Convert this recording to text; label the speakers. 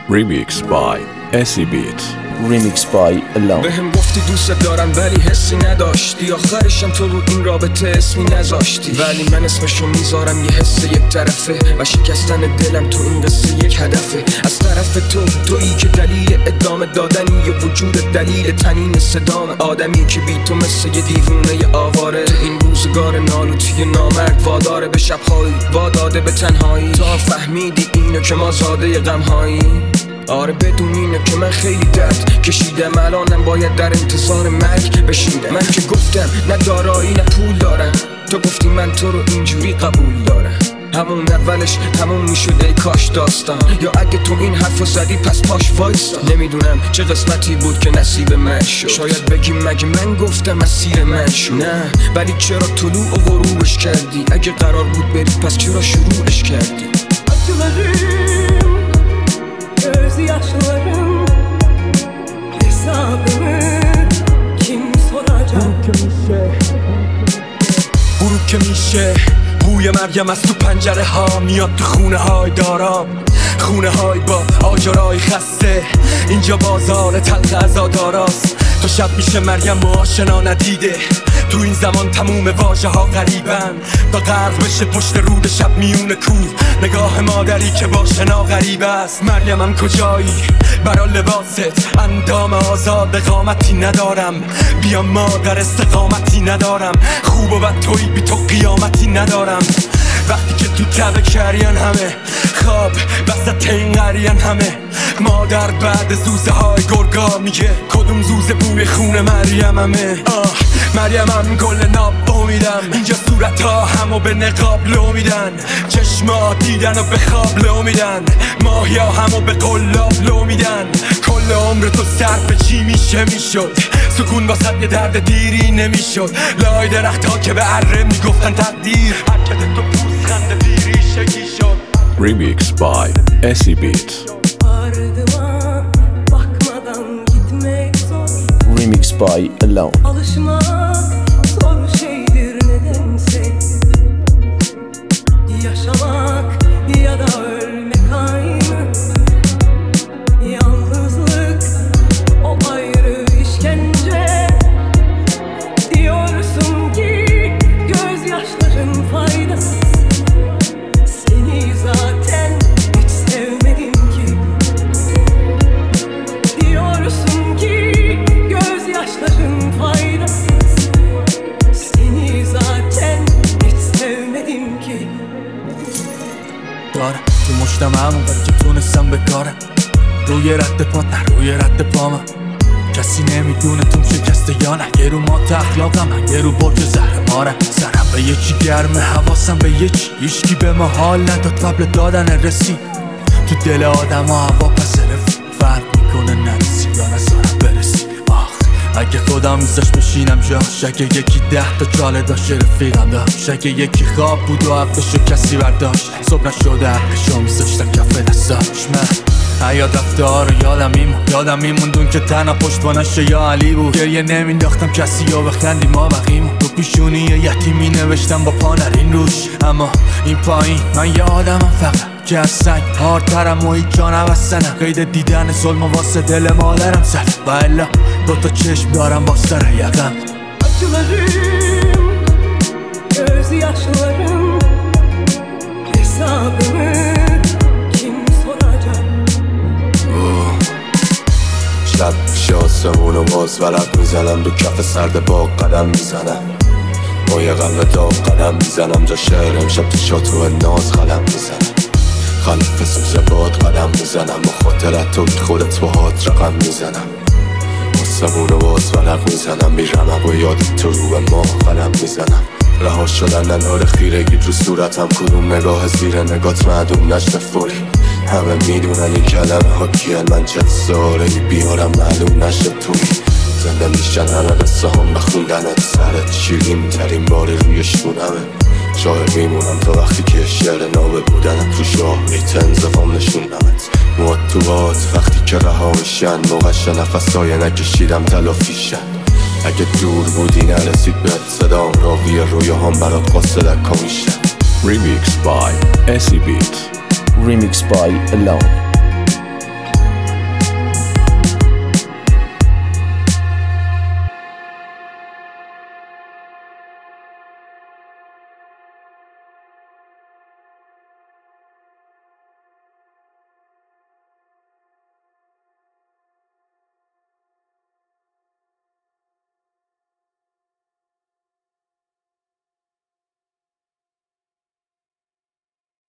Speaker 1: Remix by SE Beat.
Speaker 2: Remix by Alone.
Speaker 3: بهم گفتی دوست دارم ولی حسی نداشتی، آخرشم تو رو این رابطه اسمی نذاشتی، ولی من اسمشو میذارم یه حس یک طرفه و شکستن دلم تو این قصه یک هدفه. از طرف تویی که دلیل ادامه دادنی و وجود دلیل تنین صدام آدمی که بی تو مثل یه دیوونه آواره. این روزگار نالوتی نامرد واداره به شبهایی، واداده به تنهایی. تا فهمیدی اینو که ما زاده غمهایی. آره بدون اینه که من خیلی درد کشیدم، الانم باید در انتظار مرگ بشینم. من که گفتم نه دارایی نه پول دارم، تو گفتی من تو رو اینجوری قبول دارم. همون اولش تموم میشد ای کاش داستان، یا اگه تو این حرفو زدی پس پاش وایسا. نمیدونم چه قسمتی بود که نصیب من شد، شاید بگیم مگه من گفتم مسیر من شد. نه ولی چرا طلوع و غروبش کردی؟ اگه قرار بود بری پس چرا شروعش کردی؟
Speaker 4: Gözyaşlarım hesabımı kim soracak?
Speaker 3: برو که میشه بوی مریم از تو پنجره ها میاد تو خونه های دارام، خونه های با آجرای خسته. اینجا بازار تلخ عزاداراست، تا شب میشه مریم و آشنا ندیده. تو این زمان تموم واژه ها غریبن، تا غرق بشه پشت رود شب میون کوه. نگاه مادری که با شنا غریب است. مریمم کجایی؟ برا لباست اندام آزاد قامتی ندارم. بیا مادر استقامتی ندارم، خوب و بد توی بی تو قیامتی ندارم. وقتی که تو تبه کریان همه خواب وسط این قریان همه. مادر بعد زوزه های گرگا میگه کدوم زوزه بوی خون مریم همه. مریمم گل ناب امیدم، اینجا صورت ها همو به نقاب لو میدن. چشما دیدن و به خواب لو میدن، ماهی ها همو به قلاب لو میدن. کل عمر تو صرف چی میشه میشد؟ سکون واسه یه درد دیری نمیشد. لای درخت ها که به اره میگفتن تقدیر، حرکت تو پوزخنده دیری شکی شد.
Speaker 1: Remix by SE Beat.
Speaker 4: Ardıma bakmadan gitmek zor.
Speaker 2: Remix by Alone.
Speaker 4: Alışmak zor şeydir nedense. Yaşamak ya da ölmek aynı. Yalnızlık o ayrı işkence. Diyorsun ki gözyaşların faydasız. Seni zaten hiç sevmedim ki. Diyorsun ki gözyaşların faydasız. Seni zaten hiç sevmedim ki.
Speaker 3: دارم تو مشتم همون ولی که تونستم بکارم. روی رد پا نه روی رد پا من، کسی نمیدونه توم شکسته یا نه. یه رو ما اخلاقم یه رو برج زهرمارم. سرم به یکی گرمه حواسم به یکی، هیچکی به ما حال نداد قبل دادن رسید. تو دل آدم ها هوا پس رفت فرق میکنه نرسی یا نزارم برسی. اگه خودم میزاش بشینم جاش، اگه یکی 10 تا چاله داشت رفیقم داشت، اگه یکی خواب بود و حقشو کسی برداشت، صبح نشده حقشو میزاشتم کف دستاش. من حیات رفتار رو یادم میموندون که تنها پشتوانش یا علی بود. گریه نمینداختم کسی یا بخندی ما بقیمون. تو پیشونی یتیمی نوشتم با پا نرین روش. اما این پایین من یه آدمم فقط که از سنگ هارترم و هیچ جا نبستنم. قید دیدن ظلم و واسه دل مادرم زد و الا 2 تا چشم دارم باستر یقم.
Speaker 4: Acılarım, gözyaşlarım hesabımı kim soracak?
Speaker 5: شب میشه آسمون و باز ورق میزنم، رو کف سرد باغ قدم میزنم. با یه قلب داغ قدم میزنم، جا شهر امشب تو شاتو ناز قدم میزنم. خلف سوزه باد قدم میزنم، با خاطرت تو بی خودت با هات رقم میزنم. آسمون و باز ورق میزنم، میرمم و یاد تو رو به ما قدم میزنم. رها شدن ننار خیرگی رو صورتم، کدوم نگاه زیر نگات معدوم نشته فوری. همه میدونن این کلمه ها کیان، من چه ساره بیارم معلوم نشه توی. زنده میشن همه قصه هم بخوندنت، سرت شیرین ترین باری روی شونمه. شاهد میمونم تا وقتی که شعر نامه بودنت رو شاه انزفام نشوندمت. مواد تو باد وقتی که رها میشن، موقعش نفسای نکشیدم تلافیشن. اگه دور بودی نرسید بهت صدام، راوی رویاهام برات قاصدک میشن.
Speaker 1: Remix by SE Beat.
Speaker 2: Remix by Alone.